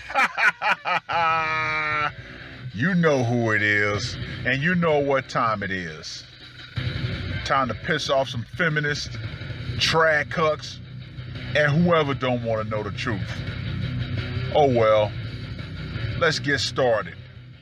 You know who it is, and you know what time it is. Time to piss off some feminists, trad cucks, and whoever don't want to know the truth. Oh well, let's get started.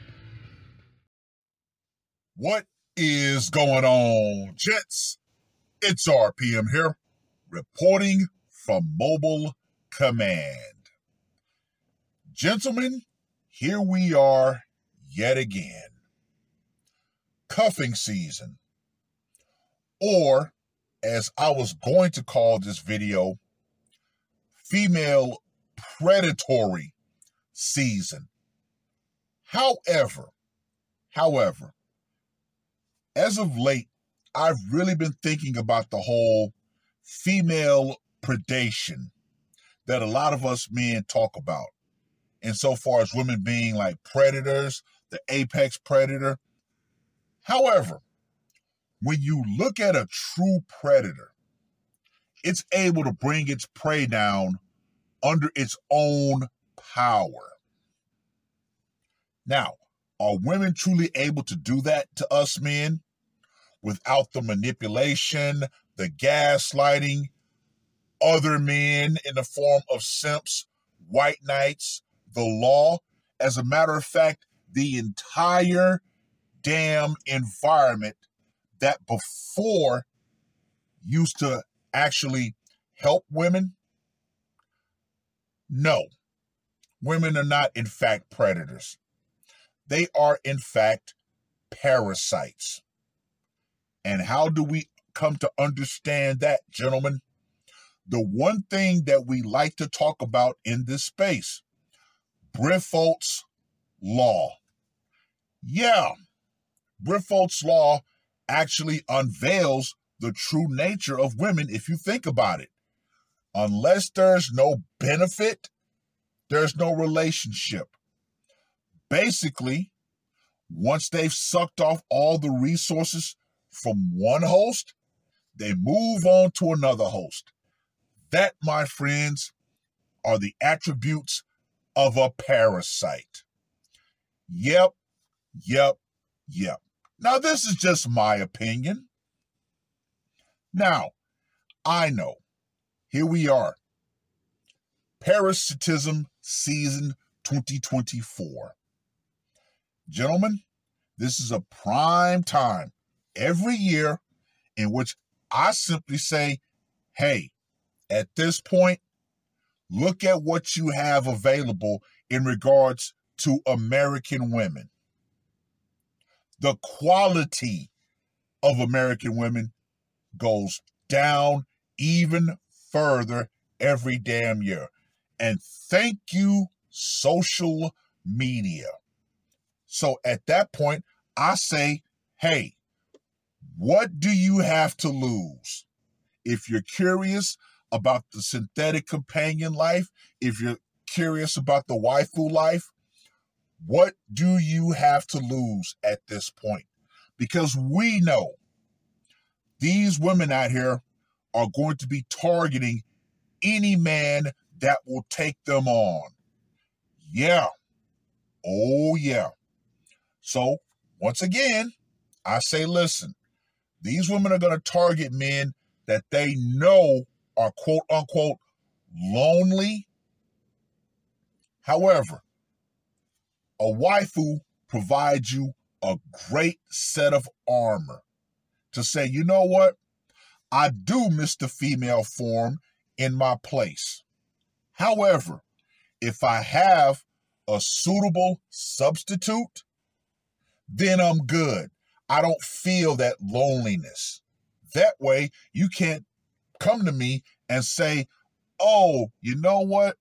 What is going on, gents? It's RPM here, reporting from Mobile Command. Gentlemen, here we are yet again. Cuffing season, or as I was going to call this video, female predatory season. However, as of late, I've really been thinking about the whole female predation that a lot of us men talk about. Insofar as women being like predators, the apex predator. However, when you look at a true predator, it's able to bring its prey down under its own power. Now, are women truly able to do that to us men without the manipulation, the gaslighting, other men in the form of simps, white knights, the law? As a matter of fact, the entire damn environment that before used to actually help women? No, women are not in fact predators. They are in fact parasites. And how do we come to understand that, gentlemen? The one thing that we like to talk about in this space, Briffault's Law. Yeah, Briffault's Law actually unveils the true nature of women if you think about it. Unless there's no benefit, there's no relationship. Basically, once they've sucked off all the resources from one host, they move on to another host. That, my friends, are the attributes of a parasite. Yep. Now, this is just my opinion. Now, I know. Here we are. Parasitism season 2024. Gentlemen, this is a prime time every year in which I simply say, hey, at this point, look at what you have available in regards to American women. The quality of American women goes down even further every damn year. And thank you, social media. So at that point, I say, hey, what do you have to lose? If you're curious about the synthetic companion life, if you're curious about the waifu life, what do you have to lose at this point? Because we know these women out here are going to be targeting any man that will take them on. Yeah. Oh, yeah. So, once again, I say, listen, these women are going to target men that they know are quote unquote lonely. However, a waifu provides you a great set of armor to say, you know what? I do miss the female form in my place. However, if I have a suitable substitute, then I'm good. I don't feel that loneliness. That way, you can't come to me and say, oh, you know what?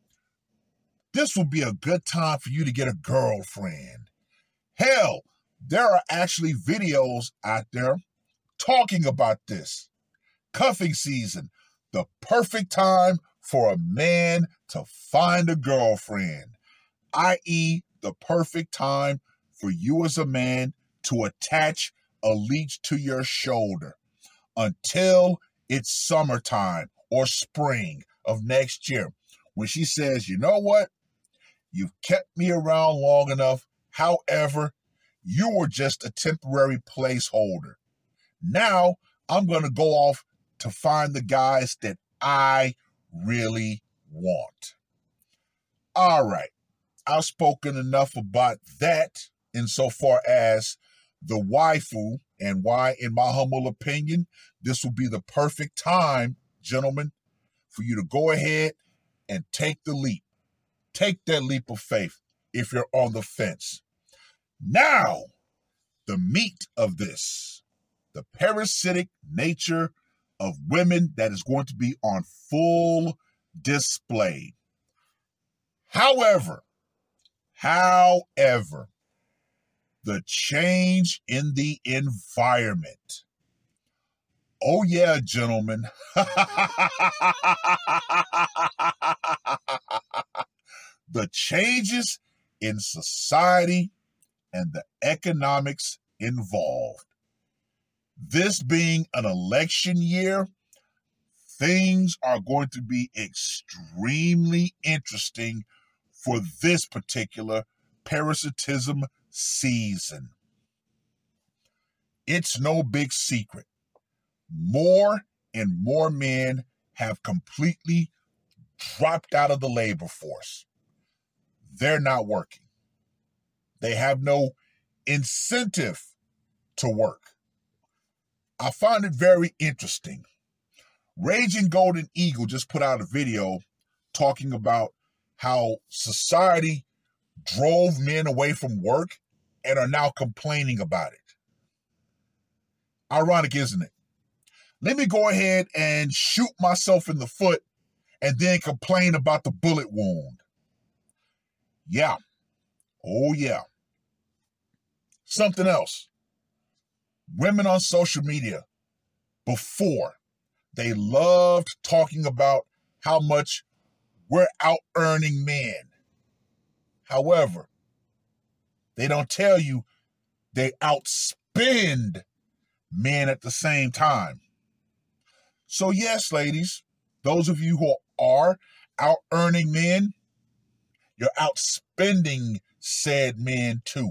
This will be a good time for you to get a girlfriend. Hell, there are actually videos out there talking about this. Cuffing season, the perfect time for a man to find a girlfriend, i.e. the perfect time for you as a man to attach a leech to your shoulder until it's summertime or spring of next year when she says, you know what? You've kept me around long enough. However, you were just a temporary placeholder. Now I'm going to go off to find the guys that I really want. All right. I've spoken enough about that insofar as the waifu, and why, in my humble opinion, this will be the perfect time, gentlemen, for you to go ahead and take the leap. Take that leap of faith if you're on the fence. Now, the meat of this, the parasitic nature of women that is going to be on full display. However, the change in the environment. Oh yeah, gentlemen. The changes in society and the economics involved. This being an election year, things are going to be extremely interesting for this particular parasitism season. It's no big secret. More and more men have completely dropped out of the labor force. They're not working. They have no incentive to work. I find it very interesting. Raging Golden Eagle just put out a video talking about how society drove men away from work and are now complaining about it. Ironic, isn't it? Let me go ahead and shoot myself in the foot and then complain about the bullet wound. Yeah. Oh, yeah. Something else. Women on social media, before, they loved talking about how much we're out-earning men. However, they don't tell you they outspend men at the same time. So yes, ladies, those of you who are out-earning men, you're outspending said men too.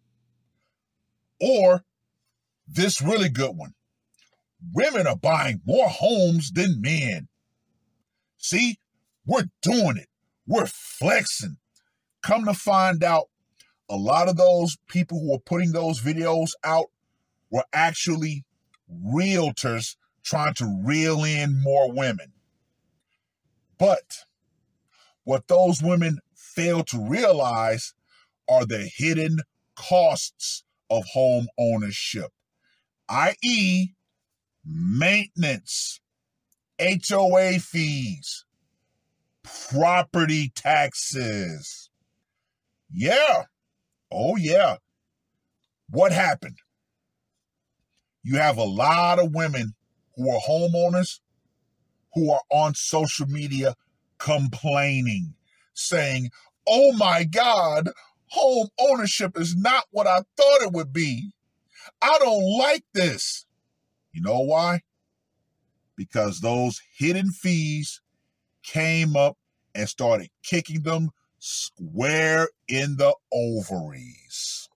Or this really good one. Women are buying more homes than men. See, we're doing it. We're flexing. Come to find out, a lot of those people who are putting those videos out were actually realtors trying to reel in more women. But what those women fail to realize are the hidden costs of home ownership, i.e., maintenance, HOA fees, property taxes. Yeah. Oh, yeah. What happened? You have a lot of women who are homeowners who are on social media complaining, saying, oh my God, home ownership is not what I thought it would be. I don't like this. You know why? Because those hidden fees came up and started kicking them square in the ovaries.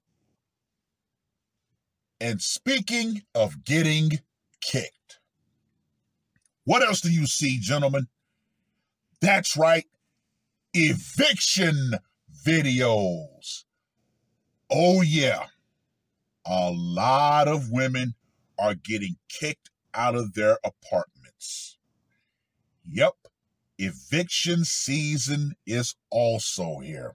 And speaking of getting kicked, what else do you see, gentlemen? That's right, eviction videos. Oh yeah, a lot of women are getting kicked out of their apartments. Yep, eviction season is also here.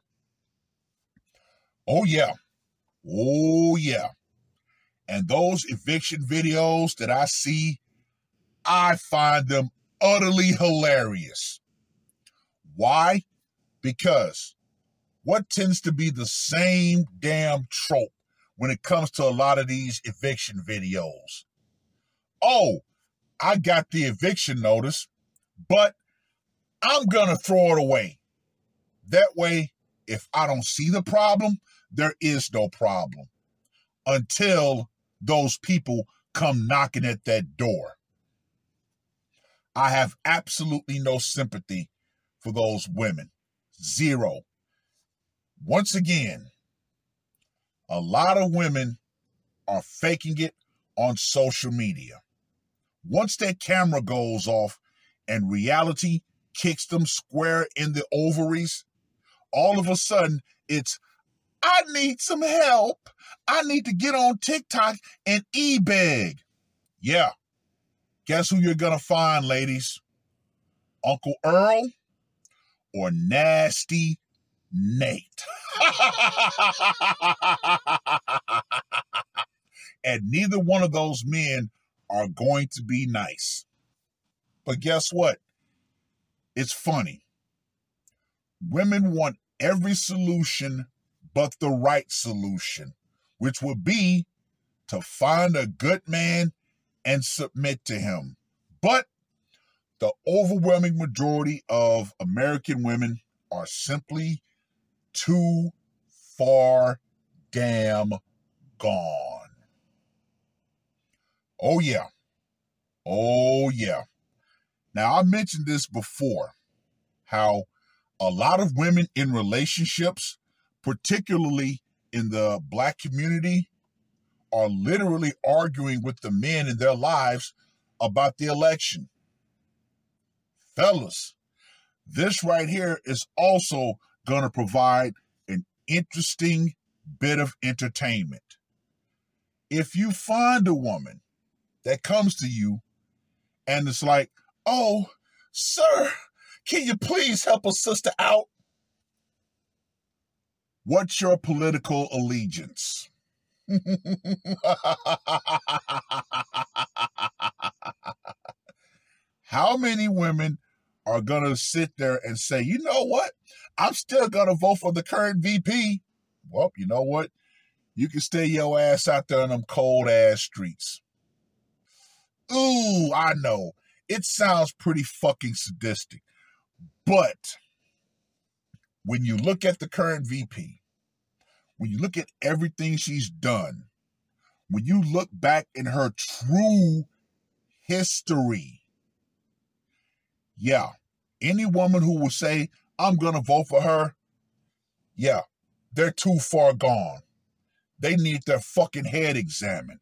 Oh yeah, oh yeah. And those eviction videos that I see, I find them utterly hilarious. Why? Because what tends to be the same damn trope when it comes to a lot of these eviction videos? Oh, I got the eviction notice, but I'm going to throw it away. That way, if I don't see the problem, there is no problem until those people come knocking at that door. I have absolutely no sympathy for those women. Zero. Once again, a lot of women are faking it on social media. Once that camera goes off and reality kicks them square in the ovaries, all of a sudden it's, I need some help. I need to get on TikTok and e-beg. Yeah. Guess who you're going to find, ladies? Uncle Earl or Nasty Nate? And neither one of those men are going to be nice. But guess what? It's funny. Women want every solution but the right solution, which would be to find a good man and submit to him. But the overwhelming majority of American women are simply too far damn gone. Oh yeah. Oh yeah. Now, I mentioned this before, how a lot of women in relationships, particularly in the Black community, are literally arguing with the men in their lives about the election. Fellas, this right here is also going to provide an interesting bit of entertainment. If you find a woman that comes to you and it's like, oh, sir, can you please help a sister out? What's your political allegiance? How many women are going to sit there and say, you know what? I'm still going to vote for the current VP. Well, you know what? You can stay your ass out there in them cold ass streets. Ooh, I know. It sounds pretty fucking sadistic. But when you look at the current VP, when you look at everything she's done, when you look back in her true history, yeah, any woman who will say, I'm going to vote for her, yeah, they're too far gone. They need their fucking head examined.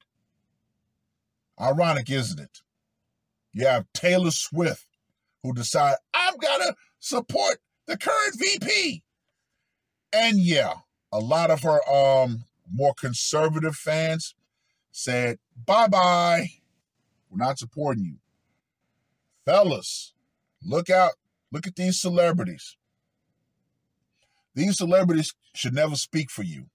Ironic, isn't it? You have Taylor Swift who decide, I'm going to support the current VP. And yeah, a lot of her more conservative fans said, bye-bye. We're not supporting you. Fellas, look out. Look at these celebrities. These celebrities should never speak for you.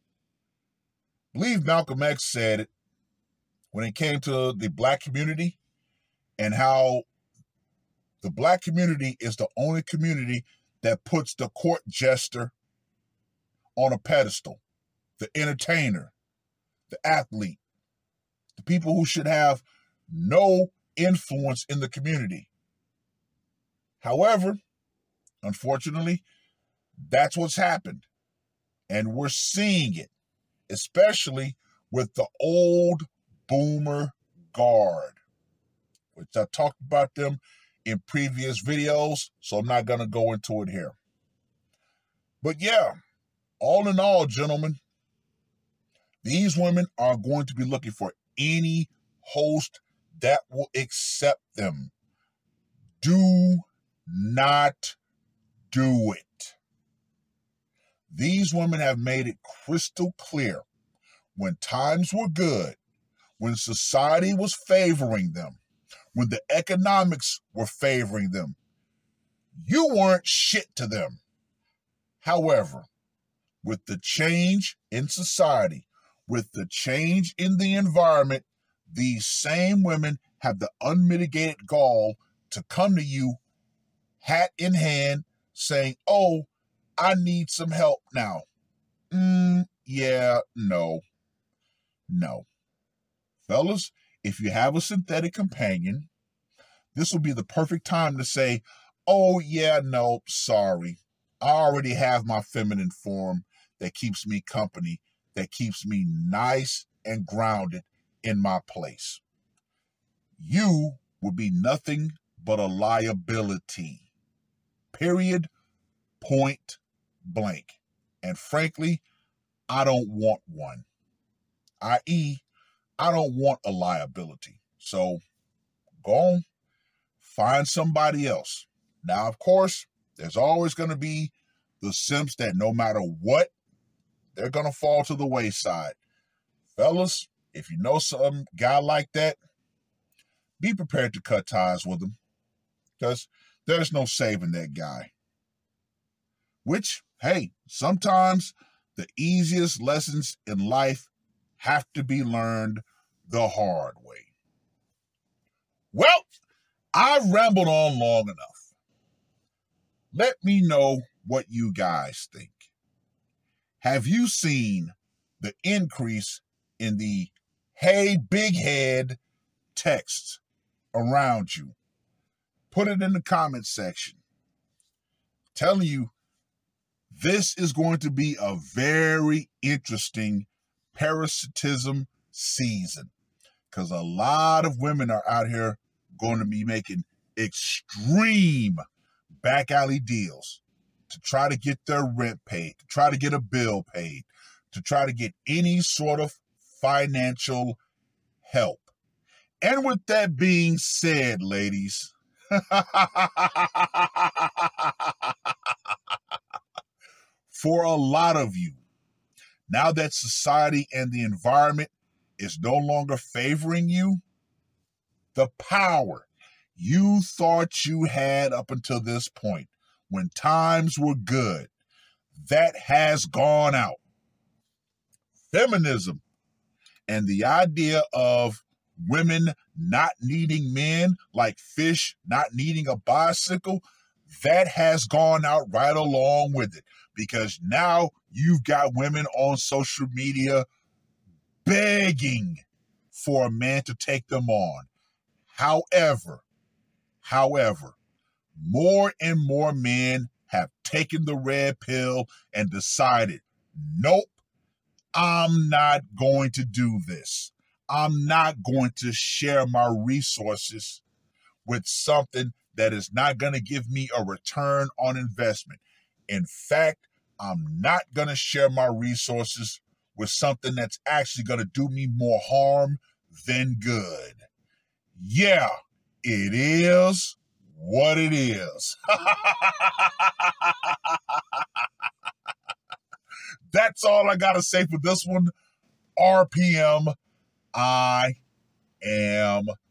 I believe Malcolm X said it when it came to the Black community and how the Black community is the only community that puts the court jester on a pedestal, the entertainer, the athlete, the people who should have no influence in the community. However, unfortunately, that's what's happened. And we're seeing it, especially with the old boomer guard, which I talked about them in previous videos, so I'm not going to go into it here. But yeah, all in all, gentlemen, these women are going to be looking for any host that will accept them. Do not do it. These women have made it crystal clear when times were good, when society was favoring them, when the economics were favoring them, you weren't shit to them. However, with the change in society, with the change in the environment, these same women have the unmitigated gall to come to you, hat in hand, saying, oh, I need some help now. Yeah, no. Fellas, if you have a synthetic companion, this will be the perfect time to say, oh, yeah, no, sorry. I already have my feminine form that keeps me company, that keeps me nice and grounded in my place. You will be nothing but a liability. Period. Point blank. And frankly, I don't want one. I.e., I don't want a liability. So go on, find somebody else. Now, of course, there's always going to be the simps that no matter what, they're going to fall to the wayside. Fellas, if you know some guy like that, be prepared to cut ties with him, because there's no saving that guy. Which, hey, sometimes the easiest lessons in life have to be learned the hard way. Well, I've rambled on long enough. Let me know what you guys think. Have you seen the increase in the "Hey, big head" texts around you? Put it in the comment section. I'm telling you, this is going to be a very interesting parasitism season, because a lot of women are out here going to be making extreme back alley deals to try to get their rent paid, to try to get a bill paid, to try to get any sort of financial help. And with that being said, ladies, for a lot of you, now that society and the environment is no longer favoring you, the power you thought you had up until this point, when times were good, that has gone out. Feminism and the idea of women not needing men like fish not needing a bicycle, that has gone out right along with it, because now you've got women on social media begging for a man to take them on. However, more and more men have taken the red pill and decided, nope, I'm not going to do this. I'm not going to share my resources with something that is not going to give me a return on investment. In fact, I'm not going to share my resources with something that's actually going to do me more harm than good. Yeah, it is what it is. That's all I got to say for this one. RPM, I am